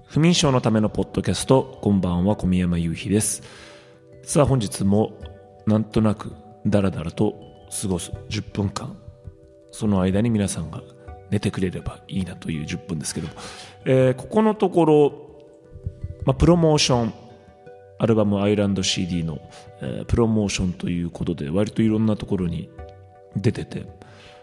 不眠症のためのポッドキャスト、こんばんは、小宮山雄飛です。さあ本日もなんとなくダラダラと過ごす10分間、その間に皆さんが寝てくれればいいなという10分ですけども、ここのところ、プロモーション、アルバムアイランド CD の、プロモーションということで割といろんなところに出てて、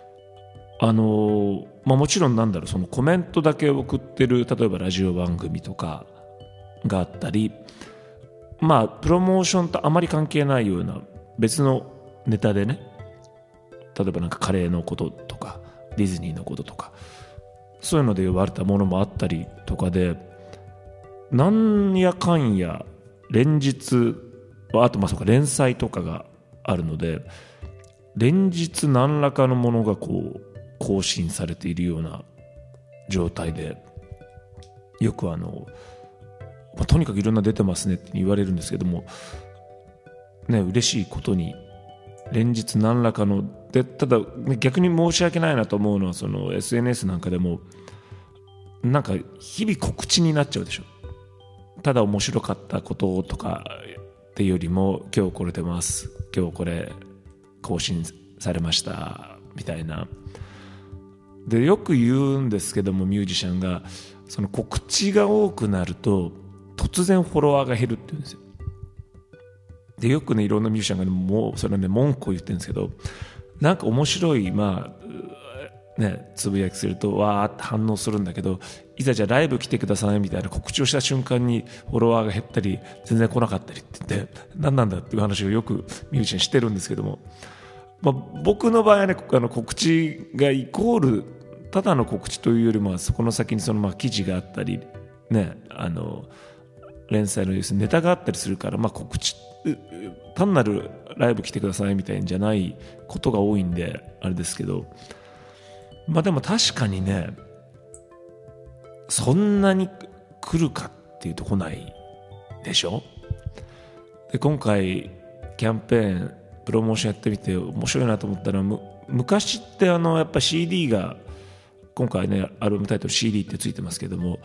もちろんそのコメントだけ送ってる例えばラジオ番組とかがあったり、プロモーションとあまり関係ないような別のネタでね、例えばカレーのこととかディズニーのこととかそういうので呼ばれたものもあったりとかで、なんやかんや連日、あとそうか連載とかがあるので、連日何らかのものが更新されているような状態で、よくとにかくいろんな出てますねって言われるんですけどもね、嬉しいことに連日何らかので、ただ逆に申し訳ないなと思うのは、その SNS なんかでも日々告知になっちゃうでしょ。ただ面白かったこととかっていうよりも、今日これ出ます、今日これ更新されましたみたいなで、よく言うんですけども、ミュージシャンがその告知が多くなると突然フォロワーが減るって言うんですよ。でよくいろんなミュージシャンがもうそれ文句を言ってるんですけど、面白いつぶやきするとわーって反応するんだけど、いざじゃあライブ来てくださいみたいな告知をした瞬間にフォロワーが減ったり全然来なかったりって言って、何なんだっていう話をよくミュージシャンしてるんですけども、僕の場合はね、告知がイコールただの告知というよりも、そこの先に記事があったりね、連載のネタがあったりするから、告知単なるライブ来てくださいみたいんじゃないことが多いんであれですけど、でも確かにね、そんなに来るかっていうと来ないでしょ。で今回キャンペーンプロモーションやってみて面白いなと思ったら、昔ってやっぱ CD が、今回ねアルバムタイトル CD ってついてますけども、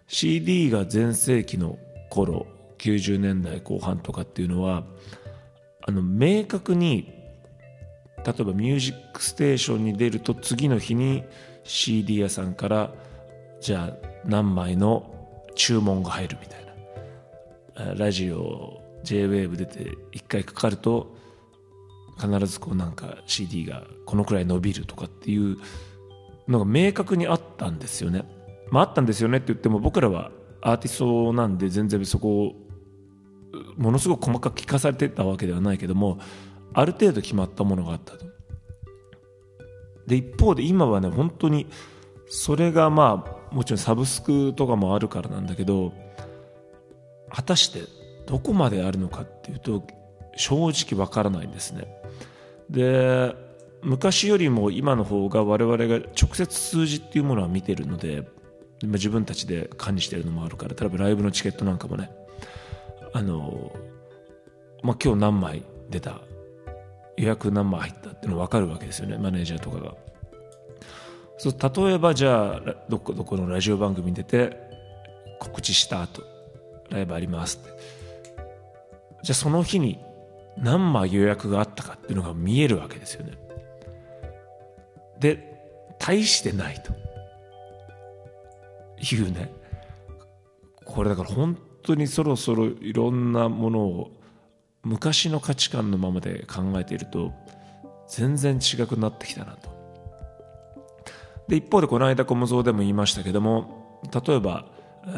CD が全盛期の頃90年代後半とかっていうのは明確に、例えばミュージックステーションに出ると次の日に CD 屋さんからじゃあ何枚の注文が入るみたいな、ラジオ J-WAVE 出て1回かかると必ずCD がこのくらい伸びるとかっていうのが明確にあったんですよね。あったんですよねって言っても、僕らはアーティストなんで全然そこをものすごく細かく聞かされてたわけではないけども、ある程度決まったものがあったと。で一方で今はね、本当にそれがもちろんサブスクとかもあるからなんだけど、果たしてどこまであるのかっていうと正直わからないんですね。で昔よりも今の方が我々が直接数字っていうものは見てるので、自分たちで管理してるのもあるから、例えばライブのチケットなんかもね、今日何枚出た、予約何枚入ったっていうの分かるわけですよね、マネージャーとかが。例えばじゃあどこのラジオ番組に出て告知した後ライブありますって、じゃあその日に何枚予約があったかっていうのが見えるわけですよね。で大してないというね、これだから本当にそろそろいろんなものを昔の価値観のままで考えていると全然違くなってきたなと。で一方でこの間コムゾーでも言いましたけども、例えば、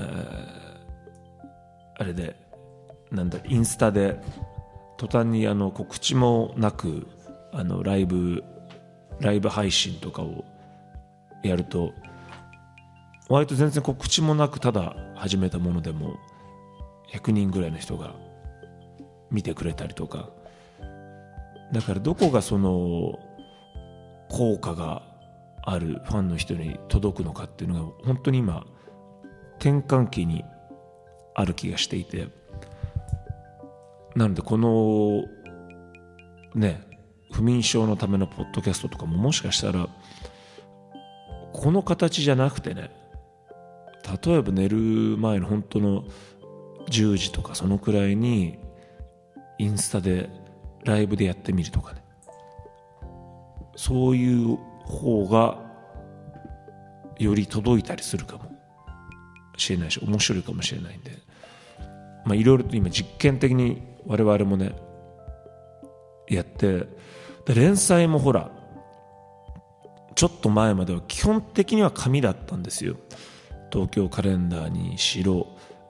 あれでインスタで途端に告知もなくライブ配信とかをやると、割と全然告知もなくただ始めたものでも100人ぐらいの人が見てくれたりとか、だからどこがその効果があるファンの人に届くのかっていうのが本当に今転換期にある気がしていて、なのでこのね不眠症のためのポッドキャストとかももしかしたらこの形じゃなくてね、 例えば寝る前の本当の10時とかそのくらいにインスタでライブでやってみるとかね、そういう方がより届いたりするかもしれないし、面白いかもしれないんで、いろいろと今実験的に我々もねやって、で連載もほらちょっと前までは基本的には紙だったんですよ。東京カレンダーにしろ、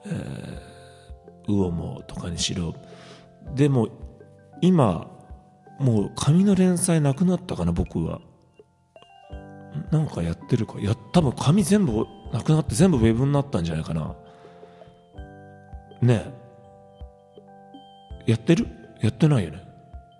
魚もとかにしろ。でも今もう紙の連載なくなったかな。僕はなんかやってるか、多分紙全部なくなって全部ウェブになったんじゃないかな。ねえ、やってる？やってないよね。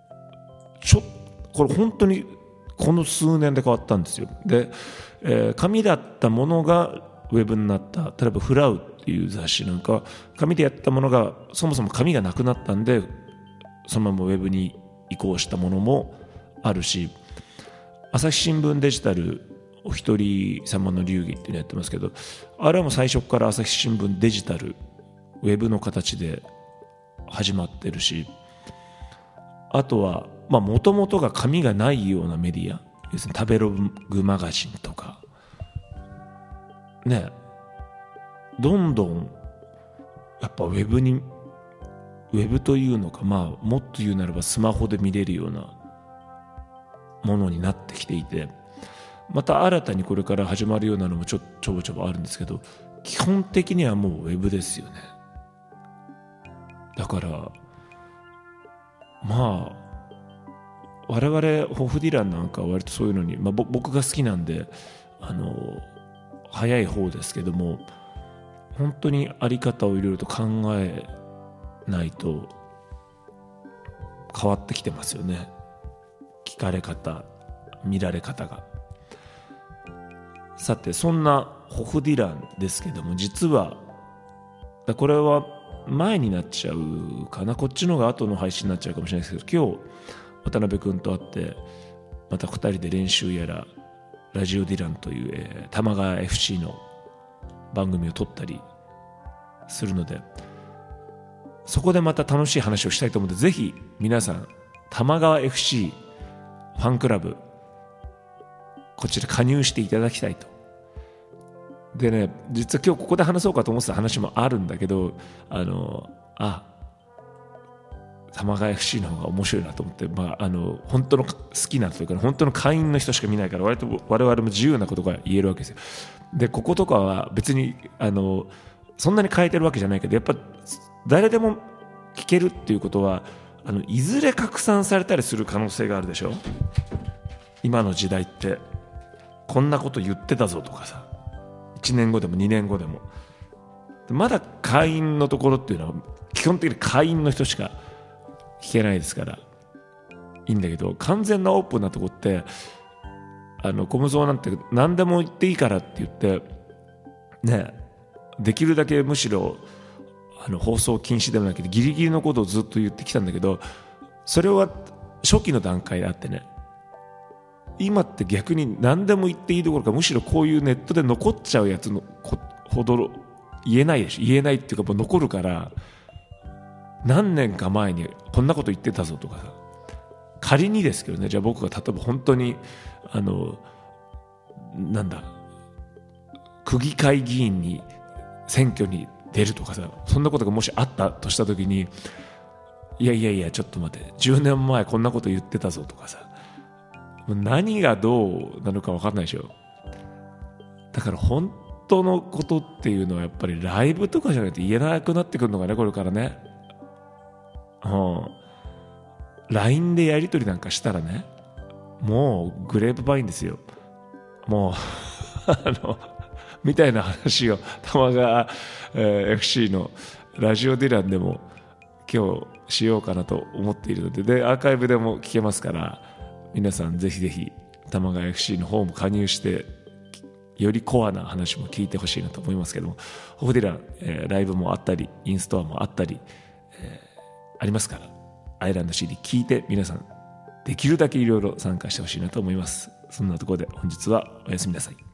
これ本当にこの数年で変わったんですよ。で、紙だったものがウェブになった。例えばフラウっていう雑誌なんか紙でやったものがそもそも紙がなくなったんでそのままウェブに移行したものもあるし、朝日新聞デジタルお一人様の流儀っていうのやってますけど、あれはもう最初から朝日新聞デジタルウェブの形で始まってるし、あとはもともとが紙がないようなメディア、要するに食べログマガジンとかね、どんどんやっぱウェブというのか、もっと言うならばスマホで見れるようなものになってきていて、また新たにこれから始まるようなのもちょぼちょぼあるんですけど、基本的にはもうウェブですよね。だから我々ホフディランなんかは割とそういうのに、僕が好きなんで早い方ですけども、本当にあり方をいろいろと考えないと変わってきてますよね。聞かれ方、見られ方が。さてそんなホフディランですけども、実はこれは前になっちゃうかな、こっちのが後の配信になっちゃうかもしれないですけど、今日渡辺君と会ってまた2人で練習やらラジオディランという、玉川 FC の番組を撮ったりするので、そこでまた楽しい話をしたいと思うので、ぜひ皆さん玉川 FC ファンクラブこちら加入していただきたいと。でね、実は今日ここで話そうかと思ってた話もあるんだけど、玉川 FC の方が面白いなと思って、本当の好きなというか、本当の会員の人しか見ないから、割と我々も自由なことが言えるわけですよ。でこことかは別にそんなに変えてるわけじゃないけど、やっぱ誰でも聞けるっていうことは、いずれ拡散されたりする可能性があるでしょ。今の時代ってこんなこと言ってたぞとかさ、1年後でも2年後でも、まだ会員のところっていうのは基本的に会員の人しか聞けないですからいいんだけど、完全なオープンなとこってコムゾーなんて何でも言っていいからって言ってね、できるだけむしろ放送禁止でもなくてギリギリのことをずっと言ってきたんだけど、それは初期の段階であってね、今って逆に何でも言っていいどころか、むしろこういうネットで残っちゃうやつのほど言えないでしょ。言えないっていうかもう残るから、何年か前にこんなこと言ってたぞとかさ、仮にですけどね、じゃあ僕が例えば本当に区議会議員に選挙に出るとかさ、そんなことがもしあったとした時に、いやちょっと待って、10年前こんなこと言ってたぞとかさ、何がどうなのか分かんないでしょ。だから本当のことっていうのはやっぱりライブとかじゃないと言えなくなってくるのがね、これからね。LINE でやり取りなんかしたらね、もうグレープバインですよ。もうみたいな話を玉川、FC のラジオディランでも今日しようかなと思っているので、アーカイブでも聞けますから、皆さんぜひぜひ玉川 FC の方も加入してよりコアな話も聞いてほしいなと思いますけども、ホフディラン、ライブもあったりインストアもあったり、ありますから、アイランド CD 聞いて皆さんできるだけいろいろ参加してほしいなと思います。そんなところで本日はおやすみなさい。